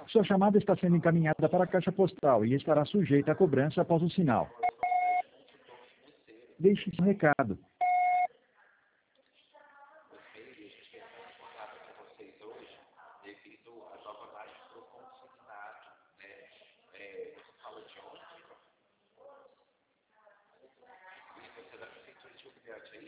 Sua chamada está sendo encaminhada para a caixa postal e estará sujeita a cobrança após o sinal. Deixe seu recado.